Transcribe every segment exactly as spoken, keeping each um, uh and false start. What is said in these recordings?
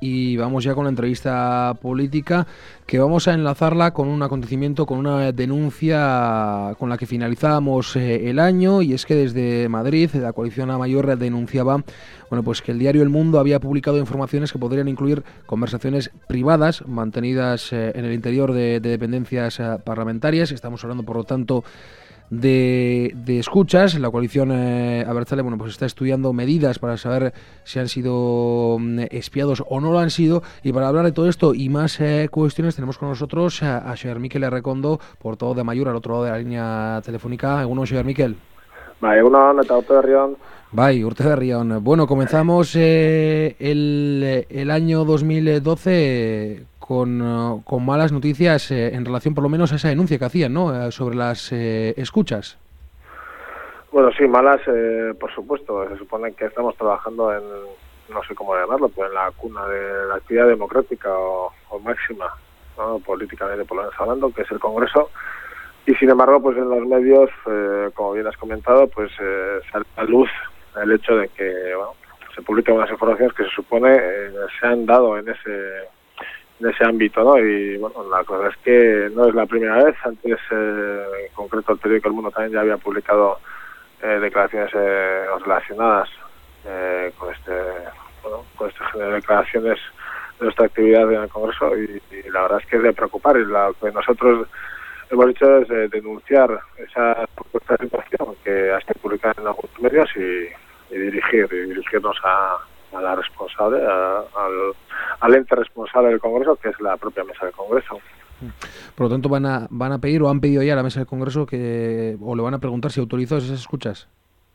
y vamos ya con la entrevista política, que vamos a enlazarla con un acontecimiento, con una denuncia con la que finalizábamos eh, el año, y es que desde Madrid la coalición Amaiur denunciaba bueno, pues que el diario El Mundo había publicado informaciones que podrían incluir conversaciones privadas mantenidas eh, en el interior de, de dependencias eh, parlamentarias. Estamos hablando, por lo tanto, De, de escuchas. La coalición eh, Abertzale, bueno, pues está estudiando medidas para saber si han sido mm, espiados o no lo han sido, y para hablar de todo esto y más eh, cuestiones tenemos con nosotros a, a Xabier Miquel Errekondo, portavoz de Amaiur, al otro lado de la línea telefónica. Egunon, Xabier Miquel. Bai, egunon, eta urte berrion. Bai, urte berrion. Bueno, comenzamos eh, el, el año dos mil doce con, con malas noticias eh, en relación por lo menos a esa denuncia que hacían, ¿no?, eh, sobre las eh, escuchas. Bueno, sí, malas, eh, por supuesto. Se supone que estamos trabajando en, no sé cómo llamarlo, pues en la cuna de la actividad democrática o, o máxima, ¿no?, políticamente por lo menos hablando, que es el Congreso. Y sin embargo, pues en los medios, eh, como bien has comentado, pues eh, sale a luz el hecho de que, bueno, se publican unas informaciones que se supone eh, se han dado en ese en ese ámbito, ¿no? Y bueno, la cosa es que no es la primera vez. Antes, eh, en concreto, el periódico El Mundo también ya había publicado eh, declaraciones eh, relacionadas eh, con este bueno, con este género de declaraciones de nuestra actividad en el Congreso, y, y la verdad es que es de preocupar. Y lo que nosotros hemos hecho es eh, denunciar esa propuesta de situación que ha sido publicada en algunos medios y, y dirigir y dirigirnos a, a la responsable, a, al, al ente responsable del Congreso, que es la propia mesa del Congreso. Por lo tanto, van a van a pedir o han pedido ya a la mesa del Congreso que o le van a preguntar si autorizó esas escuchas.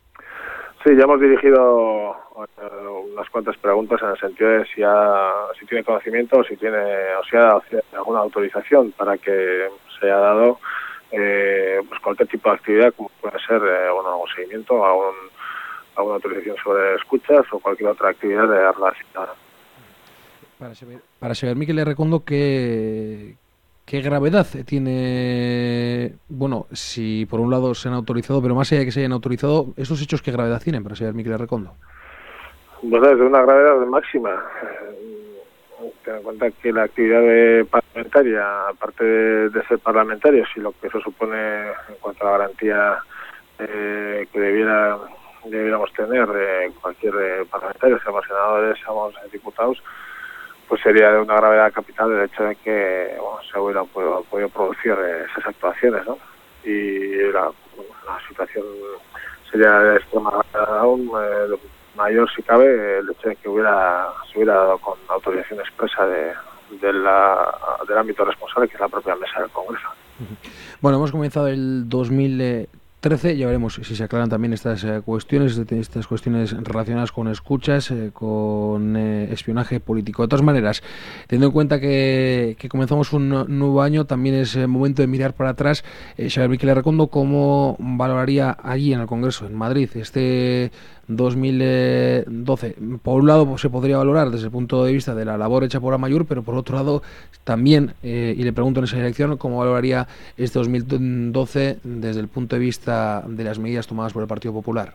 Sí, ya hemos dirigido uh, unas cuantas preguntas en el sentido de si ha, si tiene conocimiento o si tiene o si ha dado alguna autorización para que se haya dado eh, pues cualquier tipo de actividad, como puede ser eh, bueno, algún seguimiento, algún, alguna autorización sobre escuchas o cualquier otra actividad de relacionada. Para saber, para saber Miquel Errekondo, ¿qué, ¿qué gravedad tiene, bueno, si por un lado se han autorizado, pero más allá de que se hayan autorizado, esos hechos, qué gravedad tienen para saber Miquel Errekondo? Pues es de una gravedad máxima. Ten en cuenta que la actividad de parlamentaria, aparte de, de ser parlamentarios y lo que eso supone en cuanto a la garantía eh, que debiera debiéramos tener de cualquier eh, parlamentario, seamos senadores, seamos diputados, pues sería de una gravedad capital el hecho de que bueno, se hubieran podido, podido producir eh, esas actuaciones, ¿no? Y la, bueno, la situación sería de extrema gravedad aún, eh, mayor si cabe el hecho de que hubiera se hubiera dado con autorización expresa de, de la, del ámbito responsable, que es la propia mesa del Congreso. Bueno, hemos comenzado el dos mil trece, ya veremos si se aclaran también estas eh, cuestiones, estas cuestiones relacionadas con escuchas, eh, con eh, espionaje político. De todas maneras, teniendo en cuenta que, que comenzamos un nuevo año, también es eh, momento de mirar para atrás. Eh, Xabier Miquel Errekondo, ¿cómo valoraría allí en el Congreso, en Madrid, este dos mil doce? Por un lado, pues, se podría valorar desde el punto de vista de la labor hecha por Amaiur, pero por otro lado también, eh, y le pregunto en esa dirección, ¿cómo valoraría este dos mil doce desde el punto de vista de las medidas tomadas por el Partido Popular?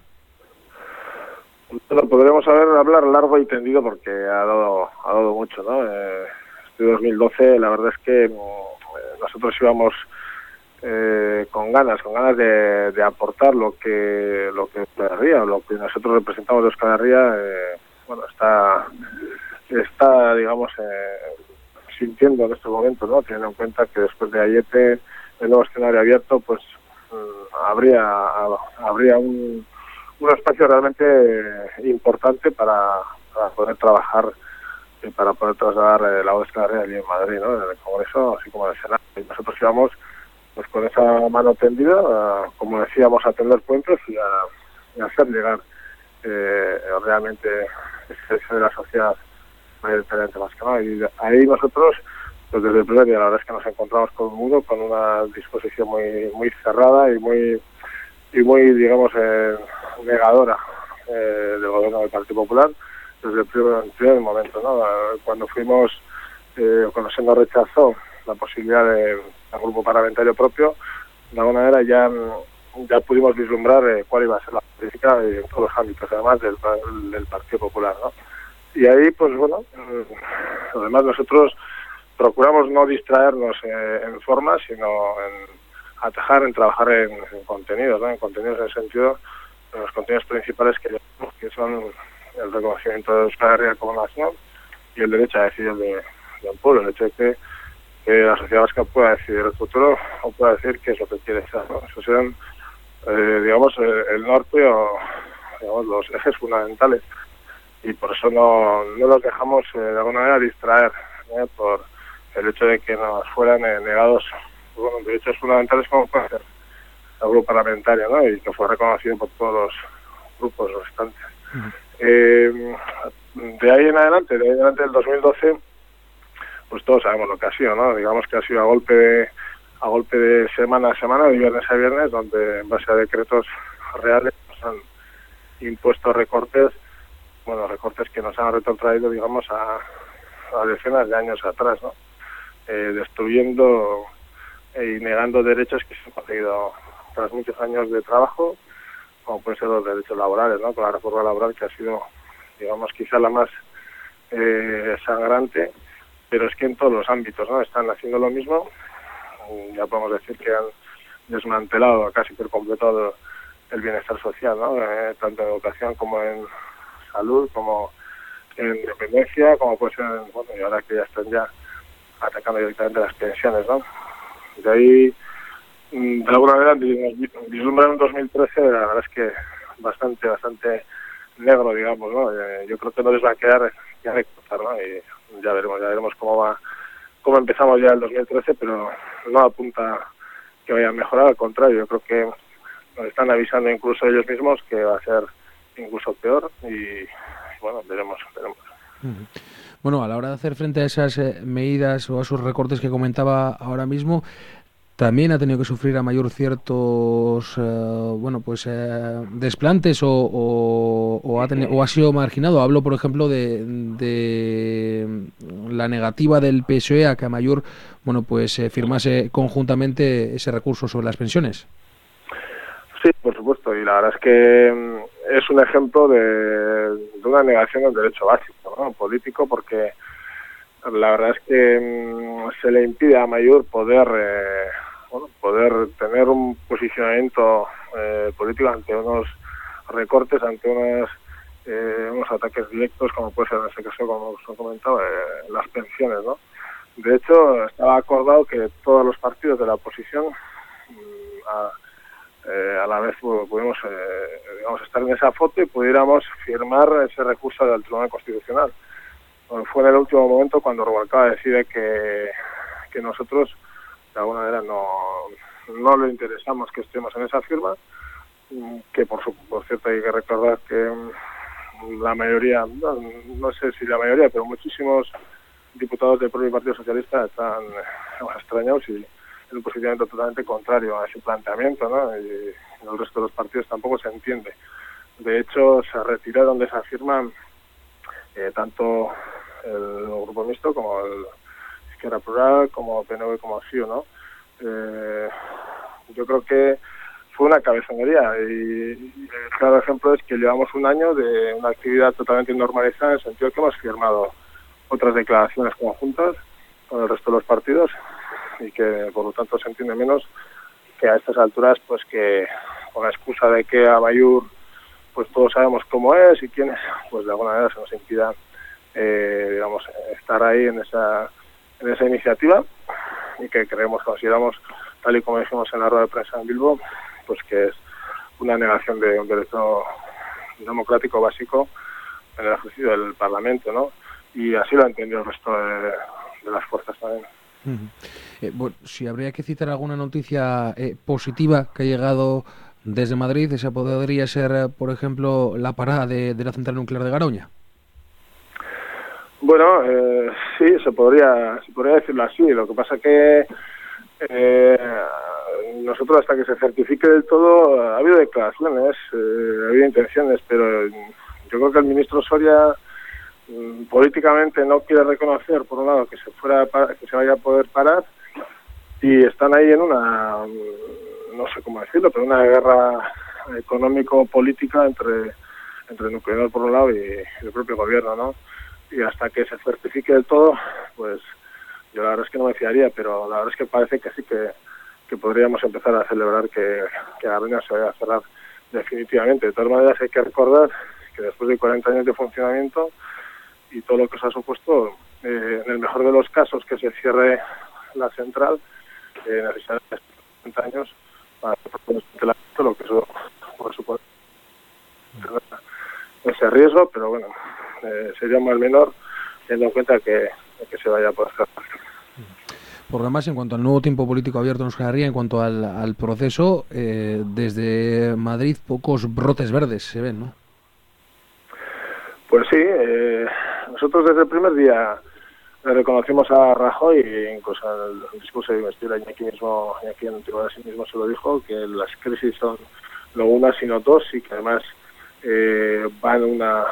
Bueno, podríamos haber, hablar largo y tendido porque ha dado ha dado mucho, ¿no? Eh, este dos mil doce, la verdad es que eh, nosotros íbamos Eh, con ganas, con ganas de, de aportar lo que lo que Euskal Herria, lo que nosotros representamos de Euskal Herria, eh, bueno, está está, digamos, eh, sintiendo en este momento, ¿no? Teniendo en cuenta que después de Aiete, el nuevo escenario abierto, pues mm, habría habría un, un espacio realmente importante para, para poder trabajar y para poder trasladar eh, la voz de Euskal Herria allí en Madrid, ¿no? En el Congreso, así como en el Senado. Y nosotros íbamos pues con esa mano tendida, a, como decíamos, a tender puentes y a, y a hacer llegar eh, realmente ese deseo de la sociedad mayoritariamente más que nada. Y ahí nosotros, pues desde el primer día, la verdad es que nos encontramos con un muro, con una disposición muy muy cerrada y muy, y muy digamos, eh, negadora eh, del gobierno del Partido Popular desde el primer, el primer momento, ¿no? Cuando fuimos, eh, cuando se nos rechazó la posibilidad de al grupo parlamentario propio, de alguna manera ya, ya pudimos vislumbrar eh, cuál iba a ser la política en todos los ámbitos, además del, del Partido Popular, ¿no? Y ahí, pues bueno, eh, además nosotros procuramos no distraernos eh, en forma, sino en atajar, en trabajar en, en contenidos, ¿no? En contenidos en el sentido de los contenidos principales que, que son el reconocimiento de Euskal Herria como nación y el derecho a decidir de, de un pueblo, el hecho de que, que la sociedad vasca pueda decidir el futuro o pueda decir qué es lo que quiere ser, ¿no? Esos sean, eh, digamos, el, el norte o digamos, los ejes fundamentales. Y por eso no, no los dejamos eh, de alguna manera distraer, ¿eh? Por el hecho de que nos fueran eh, negados bueno, derechos fundamentales como puede ser el grupo parlamentario, ¿no? Y que fue reconocido por todos los grupos restantes. Uh-huh. eh, de ahí en adelante, de ahí en adelante del dos mil doce, pues todos sabemos lo que ha sido, ¿no? Digamos que ha sido a golpe de, a golpe de semana a semana, de viernes a viernes, donde en base a decretos reales nos han impuesto recortes, bueno, recortes que nos han retrotraído, digamos, a, a decenas de años atrás, ¿no? Eh, destruyendo y negando derechos que se han conseguido tras muchos años de trabajo, como pueden ser los derechos laborales, ¿no? Con la reforma laboral que ha sido, digamos, quizá la más eh, sangrante, pero es que en todos los ámbitos, ¿no? Están haciendo lo mismo, ya podemos decir que han desmantelado casi por completo el bienestar social, ¿no? Eh, tanto en educación como en salud, como en dependencia, como puede ser, en, bueno, y ahora que ya están ya atacando directamente las pensiones, ¿no? De ahí, de alguna manera, vislumbran un dos mil trece, la verdad es que bastante, bastante negro, digamos, ¿no? Eh, yo creo que no les va a quedar ya de cortar, ¿no? Y ya veremos, ya veremos cómo va, cómo empezamos ya el dos mil trece, pero no apunta que vaya a mejorar, al contrario, yo creo que nos están avisando incluso ellos mismos que va a ser incluso peor y, bueno, veremos, veremos. Uh-huh. Bueno, a la hora de hacer frente a esas eh, medidas o a esos recortes que comentaba ahora mismo, también ha tenido que sufrir a mayor ciertos, eh, bueno, pues eh, desplantes o, o, o, ha tenido, o ha sido marginado. Hablo, por ejemplo, de, de la negativa del P S O E a que a mayor, bueno, pues eh, firmase conjuntamente ese recurso sobre las pensiones. Sí, por supuesto, y la verdad es que es un ejemplo de, de una negación del derecho básico, ¿no? Político, porque la verdad es que mmm, se le impide a Amaiur poder eh, bueno, poder tener un posicionamiento eh, político ante unos recortes, ante unos, eh, unos ataques directos, como puede ser en este caso, como os he comentado, eh, las pensiones, ¿no? De hecho, estaba acordado que todos los partidos de la oposición mmm, a, Eh, a la vez pudimos eh, digamos, estar en esa foto y pudiéramos firmar ese recurso del Tribunal Constitucional. Bueno, fue en el último momento cuando Rubalcaba decide que, que nosotros de alguna manera no, no le interesamos que estemos en esa firma, que por, su, por cierto hay que recordar que la mayoría, no, no sé si la mayoría, pero muchísimos diputados del propio Partido Socialista están eh, extrañados y un posicionamiento totalmente contrario a ese planteamiento, ¿no? Y en el resto de los partidos tampoco se entiende. De hecho, se retiraron de esa firma eh, tanto el grupo mixto como el Izquierda Plural, como P N V, como C I U, ¿no? Eh, yo creo que fue una cabezonería y, y el claro ejemplo es que llevamos un año de una actividad totalmente normalizada en el sentido que hemos firmado otras declaraciones conjuntas con el resto de los partidos y que por lo tanto se entiende menos que a estas alturas pues que con la excusa de que Amaiur pues todos sabemos cómo es y quién es, pues de alguna manera se nos impida eh, digamos estar ahí en esa en esa iniciativa y que creemos, consideramos, tal y como dijimos en la rueda de prensa en Bilbo, pues que es una negación de un derecho democrático básico en el ejercicio del Parlamento, ¿no? Y así lo ha entendido el resto de, de las fuerzas también. Uh-huh. Eh, bueno, si habría que citar alguna noticia eh, positiva que ha llegado desde Madrid, esa podría ser, eh, por ejemplo, la parada de, de la central nuclear de Garoña. Bueno, eh, sí, se podría, se podría decirlo así. Lo que pasa que eh, nosotros hasta que se certifique del todo ha habido declaraciones, eh, ha habido intenciones, pero yo creo que el ministro Soria políticamente no quiere reconocer, por un lado, que se fuera que se vaya a poder parar, y están ahí en una, no sé cómo decirlo, pero una guerra económico-política entre entre Nuclenor por un lado y el propio gobierno, ¿no? y hasta que se certifique del todo, pues yo la verdad es que no me fiaría, pero la verdad es que parece que sí que, que podríamos empezar a celebrar que, que Garoña se vaya a cerrar definitivamente. De todas maneras hay que recordar que después de cuarenta años de funcionamiento y todo lo que se ha supuesto, eh, en el mejor de los casos que se cierre la central, eh, necesitaría cuarenta años para lo que eso por supuesto ese riesgo, pero bueno, eh, sería más menor teniendo en cuenta que, que se vaya a poder cerrar. Por lo demás, en cuanto al nuevo tiempo político abierto en Euskal Herria, en cuanto al, al proceso, eh, desde Madrid pocos brotes verdes se ven, ¿no? Pues sí, eh, nosotros desde el primer día le reconocimos a Rajoy, e incluso en el discurso de investidura, y aquí mismo, y aquí en el tribunal sí mismo se lo dijo, que las crisis son no una sino dos y que además eh, van una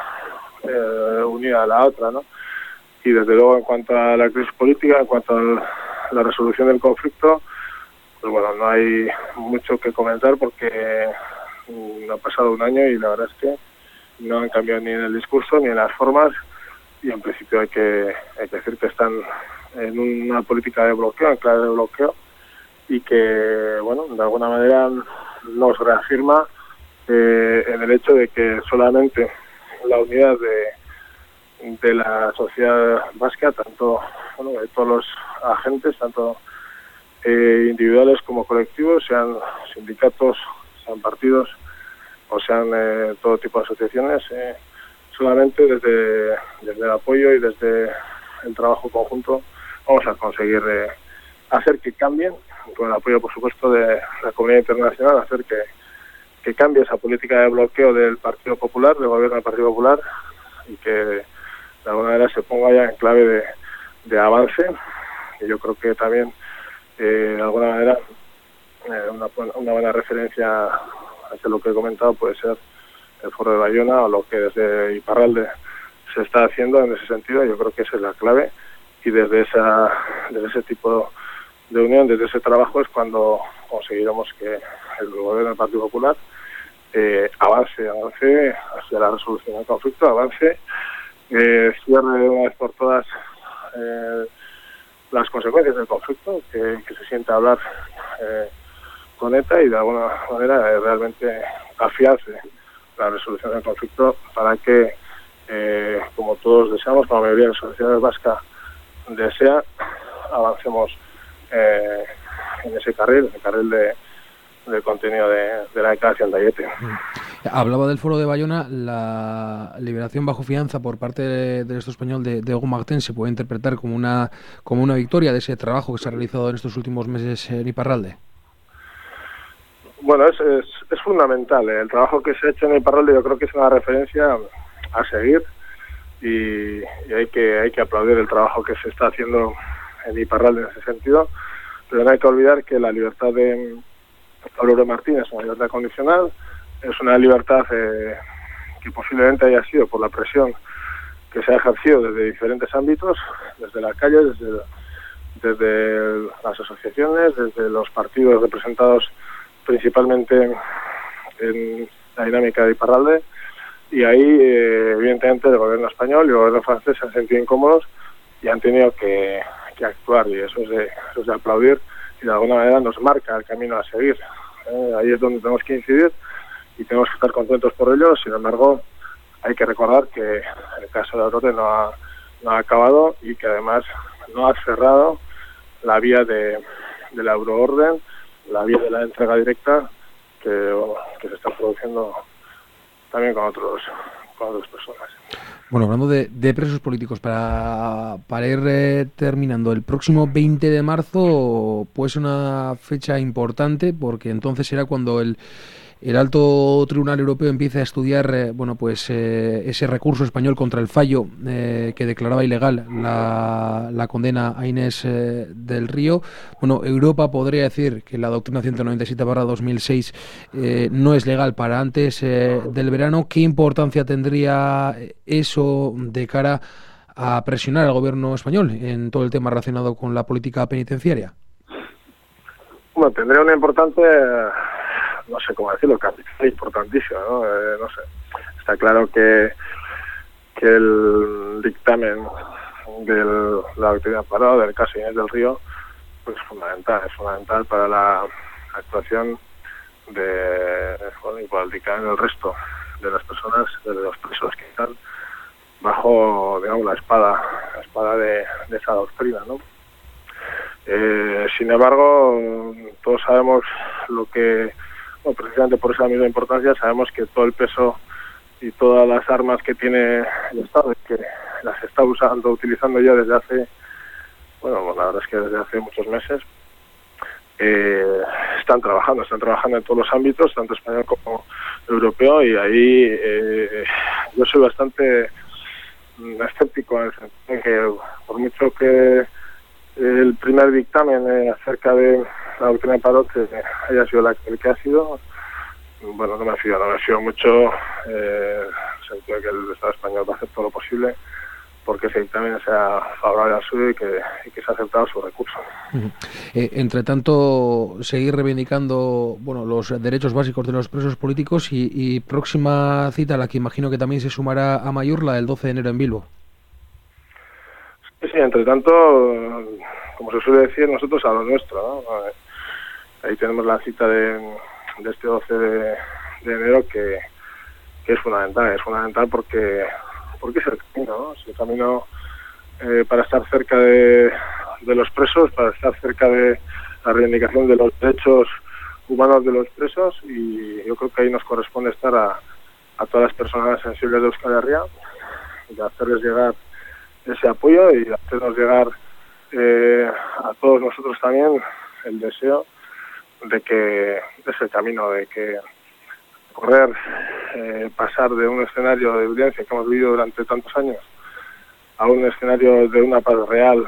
eh, unida a la otra, ¿no? Y desde luego en cuanto a la crisis política, en cuanto a la resolución del conflicto, pues bueno, no hay mucho que comentar porque no ha pasado un año y la verdad es que no han cambiado ni en el discurso ni en las formas, y en principio hay que, hay que decir que están en una política de bloqueo, en clave de bloqueo, y que, bueno, de alguna manera nos reafirma eh, en el hecho de que solamente la unidad de, de la sociedad vasca, tanto bueno, de todos los agentes, tanto eh, individuales como colectivos, sean sindicatos, sean partidos o sean eh, todo tipo de asociaciones, eh, solamente desde, desde el apoyo y desde el trabajo conjunto vamos a conseguir eh, hacer que cambien, con el apoyo por supuesto de la comunidad internacional, hacer que, que cambie esa política de bloqueo del Partido Popular, del gobierno del Partido Popular, y que de alguna manera se ponga ya en clave de, de avance. Y yo creo que también eh, de alguna manera eh, una, una buena referencia hacia lo que he comentado puede ser el Foro de Bayona o lo que desde Iparralde se está haciendo en ese sentido. Yo creo que esa es la clave, y desde esa desde ese tipo de unión, desde ese trabajo es cuando conseguiremos que el gobierno del Partido Popular eh, avance, avance hacia la resolución del conflicto, avance, eh, cierre de una vez por todas eh, las consecuencias del conflicto, que, que se sienta a hablar eh, con ETA y de alguna manera eh, realmente afiance la resolución del conflicto para que, eh, como todos deseamos, como la mayoría de la sociedad vasca desea, avancemos eh, en ese carril, el carril de, de contenido de, de la declaración de Aiete. Hablaba del Foro de Bayona, la liberación bajo fianza por parte del de Estado español de, de Hugo Martín se puede interpretar como una como una victoria de ese trabajo que se ha realizado en estos últimos meses en Iparralde. Bueno, es, es, es fundamental. El trabajo que se ha hecho en Iparralde yo creo que es una referencia a seguir, y, y hay que hay que aplaudir el trabajo que se está haciendo en Iparralde en ese sentido, pero no hay que olvidar que la libertad de Aurora Martín es una libertad condicional, es una libertad eh, que posiblemente haya sido por la presión que se ha ejercido desde diferentes ámbitos, desde la calle, desde, desde las asociaciones, desde los partidos representados principalmente en la dinámica de Iparralde, y ahí eh, evidentemente el gobierno español y el gobierno francés se han sentido incómodos y han tenido que, que actuar, y eso es, de, eso es de aplaudir, y de alguna manera nos marca el camino a seguir. Eh, ahí es donde tenemos que incidir y tenemos que estar contentos por ello. Sin embargo, hay que recordar que el caso de Aurora no ha, no ha acabado, y que además no ha cerrado la vía de, de la euroorden, la vía de la entrega directa que, bueno, que se está produciendo también con otros con otras personas. Bueno, hablando de, de presos políticos, para, para ir eh, terminando, el próximo veinte de marzo puede ser una fecha importante, porque entonces será cuando el El Alto Tribunal Europeo empieza a estudiar eh, bueno, pues eh, ese recurso español contra el fallo eh, que declaraba ilegal la, la condena a Inés eh, del Río. Bueno, Europa podría decir que la doctrina ciento noventa y siete barra dos mil seis eh, no es legal para antes eh, del verano. ¿Qué importancia tendría eso de cara a presionar al gobierno español en todo el tema relacionado con la política penitenciaria? Bueno, tendría una importante... no sé cómo decirlo, capital importantísimo, ¿no? Eh, no sé. Está claro que, que el dictamen de la doctrina Parot, del caso Inés del Río, pues es fundamental, es fundamental para la actuación de, bueno, y para el dictamen del resto de las personas, de los presos que están bajo, digamos, la espada, la espada de, de esa doctrina, ¿no? Eh, sin embargo, todos sabemos lo que, bueno, precisamente por esa misma importancia, sabemos que todo el peso y todas las armas que tiene el Estado, que las está usando, utilizando ya desde hace, bueno, la verdad es que desde hace muchos meses, eh, están trabajando, están trabajando en todos los ámbitos, tanto español como europeo, y ahí eh, yo soy bastante escéptico en el sentido de que, por mucho que el primer dictamen eh, acerca de la doctrina de Parot eh, haya sido la, el que ha sido, bueno, no me fío, no me fío mucho, eh, en el sentido de que el Estado español va a hacer todo lo posible porque ese dictamen sea favorable al suyo y que, y que se ha aceptado su recurso. Uh-huh. Eh, entre tanto, seguir reivindicando, bueno, los derechos básicos de los presos políticos y, y próxima cita a la que imagino que también se sumará Amaiur, la del doce de enero en Bilbo. Sí, sí, entre tanto, como se suele decir, nosotros a lo nuestro, ¿no? Ahí tenemos la cita de, de este doce de, de enero que, que es fundamental, es fundamental porque porque es el camino, ¿no? Es el camino eh, para estar cerca de, de los presos, para estar cerca de la reivindicación de los derechos humanos de los presos, y yo creo que ahí nos corresponde estar a, a todas las personas sensibles de Euskal Herria y hacerles llegar ese apoyo y hacernos llegar eh, a todos nosotros también el deseo de que ese camino, de que correr, eh, pasar de un escenario de violencia que hemos vivido durante tantos años a un escenario de una paz real,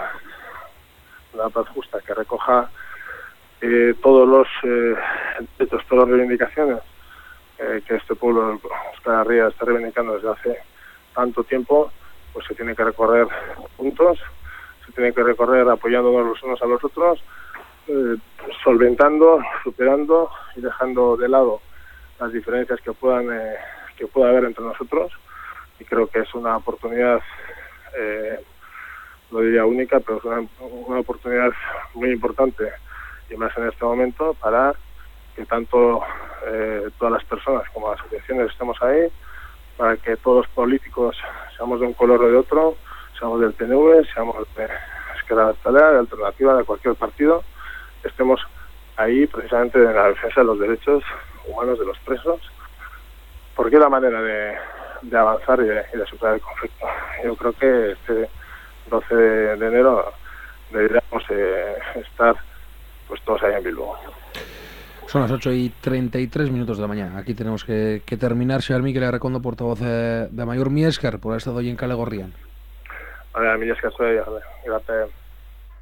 una paz justa que recoja eh, todos los eh, derechos, todas las reivindicaciones eh, que este pueblo de Euskal Herria está reivindicando desde hace tanto tiempo, pues se tiene que recorrer juntos, se tiene que recorrer apoyándonos los unos a los otros, eh, solventando, superando y dejando de lado las diferencias que puedan eh, que pueda haber entre nosotros, y creo que es una oportunidad, eh, no diría única, pero es una, una oportunidad muy importante, y más en este momento, para que tanto eh, todas las personas como las asociaciones estemos ahí, para que todos los políticos, seamos de un color o de otro, seamos del P N V, seamos de Esquerra Abertzalea, de Alternativa, de cualquier partido, estemos ahí precisamente en la defensa de los derechos humanos de los presos, porque es la manera de, de avanzar y de, y de superar el conflicto. Yo creo que este doce de enero deberíamos eh, estar pues todos ahí en Bilbo. Son las ocho y treinta y tres minutos de la mañana. Aquí tenemos que, que terminar. Señor Mikel Arrekondo, portavoz de, de Amaiur, mi esker por haber estado hoy en Kale Gorrian. Vale, mi esker soy, gracias.